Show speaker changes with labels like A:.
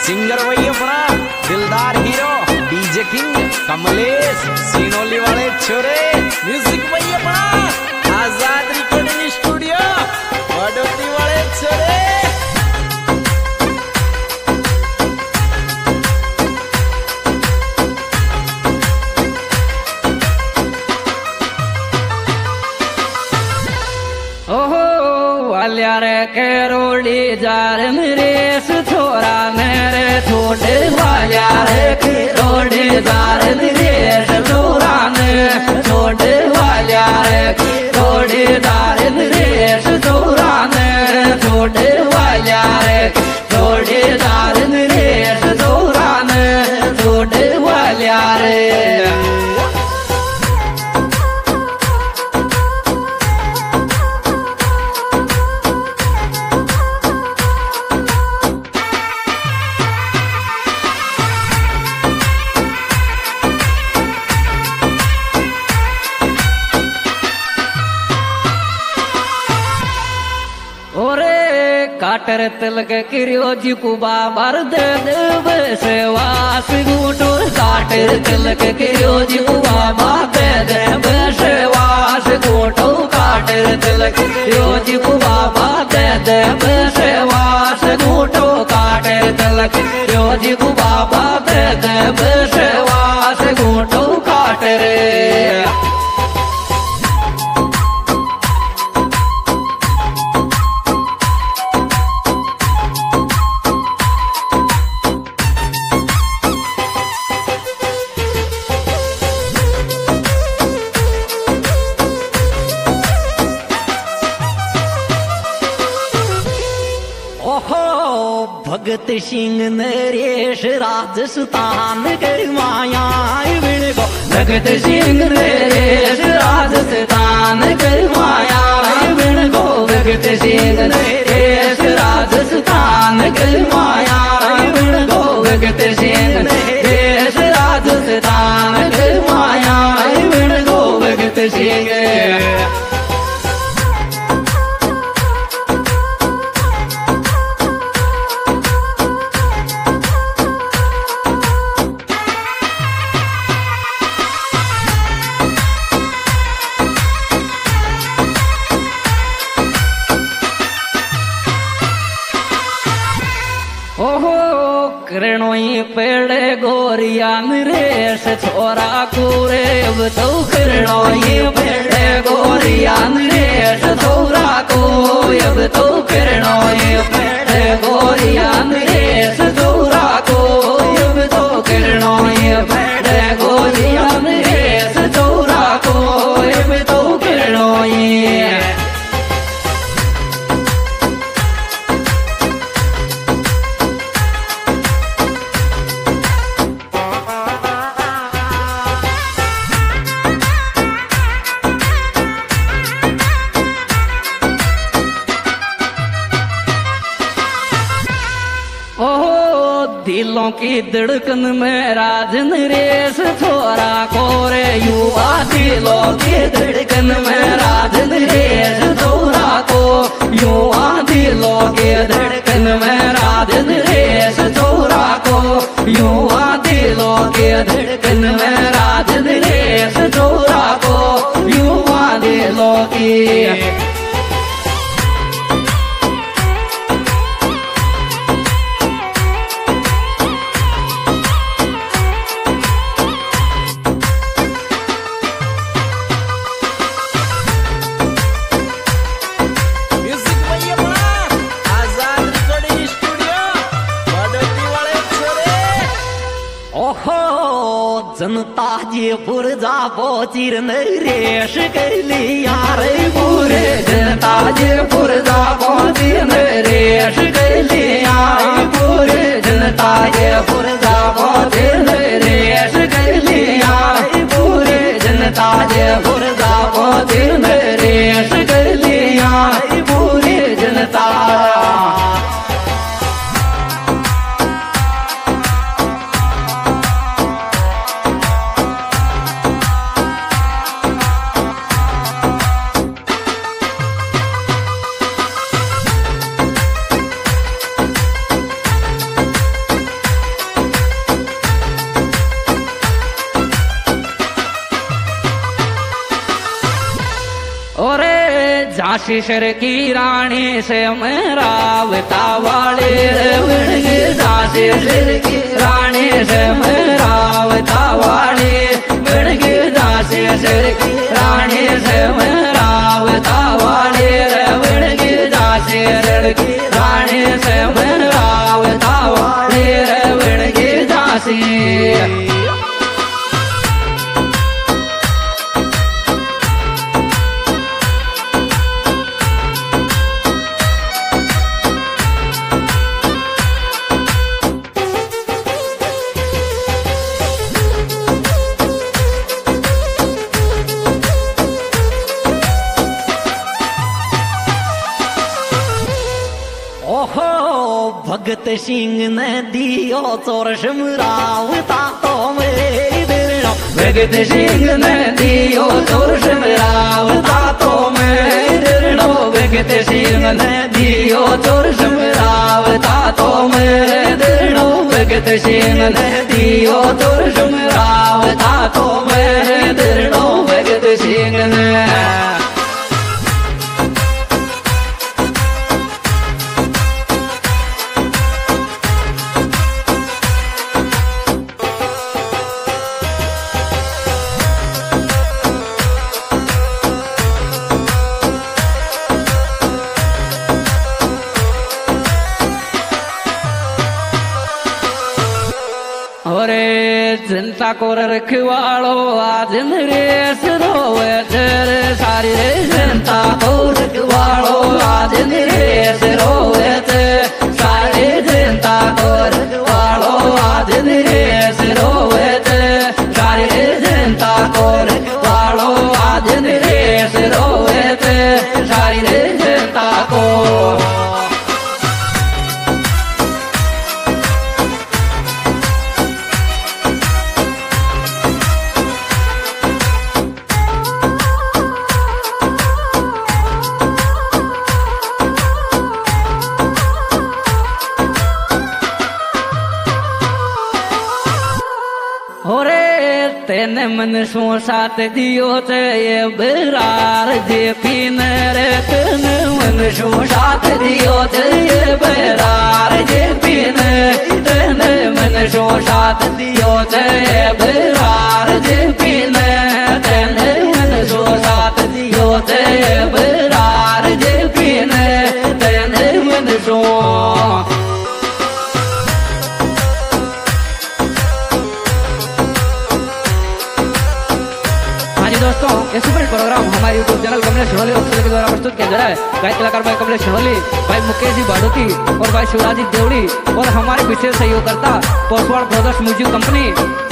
A: Singer वही अपना दिलदार hero DJ king Kamlesh Sinoli वाले छोरे। म्यूजिक वही अपना आजाद रिकॉर्डिंग स्टूडियो बड़ोती वाले छोरे।
B: वाल्यारे केरोली जार नरेश छोरा मेरे छोटे वाल्यारे केरोली जार नरेश छोरा ने छोटे वाल्यारे केरोली जार नरेश छोरा ने छोटे वाल्यारे केरोली जार नरेश छोरा ने छोटे वाल्यारे। काटर तिलक किरियो जी कुबा भर दे देव सेवास गुटोर काटर तिलक किरियो जी कुबा भर दे देव सेवास गुटो काटर तिलक किरियो जी कुबा भर दे देव सेवास गुटो काटर तिलक किरियो जी कुबा भर दे देव सेवास गुटो काटर। भगत सिंह नरेश राजस्थान कर माया बिणगो भगत सिंह नरेश राजस्थान कर माया बिणगो भगत सिंह नरेश राजस्थान कर माया बिणगो भगत सिंह नरेश राजस्थान कर माया बिणगो भगत सिंह। किरणोई पेड़े गोरिया नरेश छोरा कोरे अब तो किरणोई पेड़े गोरिया नरेश छोरा को अब तो किरणोई पेड़े गोरिया नरेश छोरा को अब तो किरणोई पेड़े गोरिया नरेश छोरा को अब तो किरणोई। दिलों की धड़कन में राज नरेश छोरा कोरे युवा दिलों की धड़कन में राज नरेश छोरा को युवा दिलों के धड़कन में राज नरेश छोरा को युवा दिलों के धड़कन में राज नरेश छोरा को युवा दिलों की। जनता जी पुरजा पोचिर नरेश कर लिया रे पूरे जनता जी पुरजा पोचिर नरेश कर लिया पूरे जनता जी पुरजा पोचिर नरेश कर लिया पूरे जनता जी पुरजा पोचिर नरेश कर लिया पूरे जनता। झांसी शहर की रानी से मरावता वाले रे झांसी शहर की रानी से मरावता वाले झांसी शहर की रानी से मरावता वाले रे झांसी शहर की रानी से मरावता वाले रे झांसी। भगत सिंह ने दियो चोर शमरावता तो मेरी दिलो भगत सिंह ने दियो चोर शमरावता तो मेरी दिलो भगत सिंह ने दियो चोर शमरावता तो मेरी दिलो भगत सिंह ने दियो चोर शमरावता तो मेरी दिलो भगत सिंह ने। जनता को रखवालो आज नरेश रोवे तेरे सारी रे जनता को रखवालो आज नरेश रोवे ते सारी जनता को रखवालो आज नरेश रोवे ते सारी जनता को रखवालो आज नरेश रोवे ते सारी जनता को। तेने मन सो साथ दियो ते ये बरार जे पीन रे तेने मन सो साथ दियो ते ये बरार जे पीन तेने मन सो साथ दियो ते ये बरार जे पीन तेने मन सो साथ दियो ते ये बरार जे पीन तेने मन सो। दोस्तों ये सुपर प्रोग्राम हमारे यूट्यूब चैनल कमलेश शिरोली के द्वारा प्रस्तुत किया जा रहा है। गायक कलाकार भाई कमलेश शिरोली, भाई मुकेश जी बाडोती और भाई शिवराज देवड़ी और हमारे विशेष सहयोगकर्ता पोस्टवाड़ ब्रदर्स म्यूजिक कंपनी